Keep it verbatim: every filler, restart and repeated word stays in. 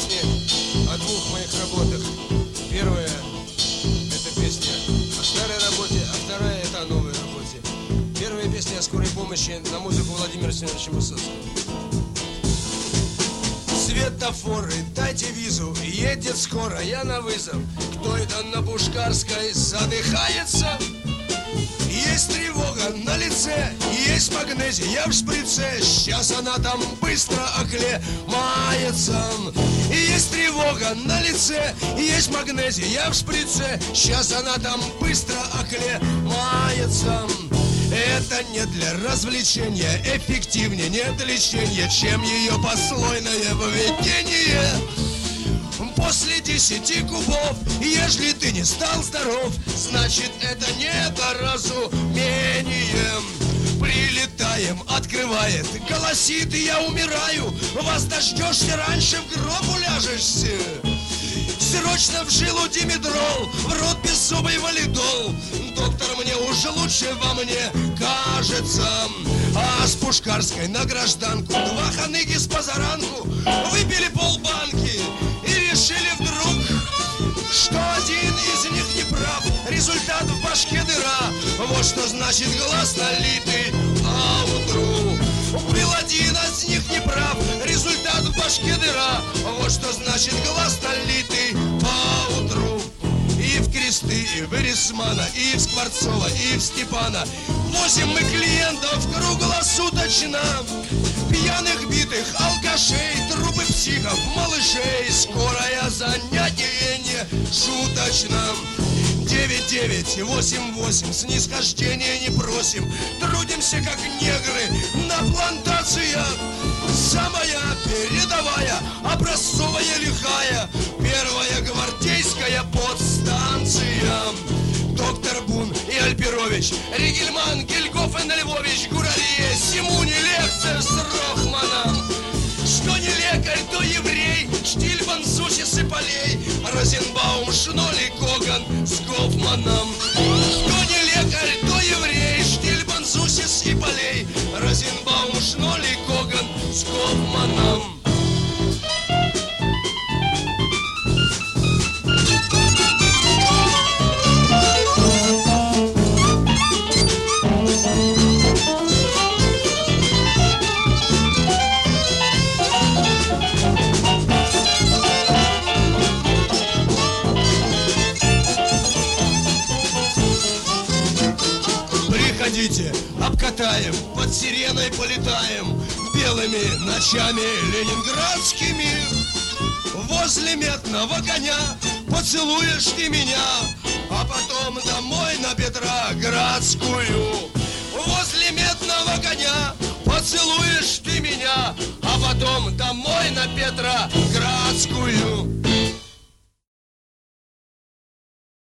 песни о двух моих работах. Первая — это песня о старой работе, а вторая — это о новой работе. Первая песня о скорой помощи на музыку Владимира Семеновича Высоцкого. Светофоры, дайте визу, едет скоро, я на вызов. Кто это на Пушкарской задыхается? Есть тревога на лице, есть магнезия в шприце. Сейчас она там быстро оклемается. Есть тревога на лице, есть магнезия в шприце. Сейчас она там быстро оклемается. Это не для развлечения, эффективнее нет лечения, чем ее послойное поведение. После десяти кубов, ежели ты не стал здоров, значит это недоразумение. Прилетаем, открывает, голосит, я умираю. Вас дождешься, раньше в гроб уляжешься. Срочно в жилу димедрол, в рот беззубый валидол. Доктор, мне уже лучше во мне кажется. А с Пушкарской на гражданку два ханыги с позаранку выпили полбанки и решили вдруг, что один из них не прав. Результат в башке дыра. Вот что значит глаз налитый поутру. Был один из них не прав. Результат в башке дыра. Вот что значит глаз налитый поутру. И в Кресты, и в Эрисмана, и в Скворцова, и в Степана возим мы клиентов круглосуточно. Пьяных, битых, алкашей, трупы психов, малышей. Скорое занятие не шуточно. девять девять восемь восемь, снисхождения не просим. Трудимся как негры на плантациях. Самая передовая, образцовая, лихая, первая гвардейская подстанция. Доктор Бун и Альпирович, Ригельман, Гелькофен, Львович, Гурарье, Симуни, лекция с Рохманом. Что не лекарь, то еврей, Штильбан, Сусис и Полей, Розенбаум, Шноли, Коган с Гофманом. Что не лекарь, то еврей, Штильбан, Сусис и Полей, Розенбаум, Шноли, Коган с Гофманом. Обкатаем, под сиреной полетаем, белыми ночами ленинградскими. Возле медного коня поцелуешь ты меня, а потом домой на Петроградскую. Возле медного коня поцелуешь ты меня, а потом домой на Петроградскую.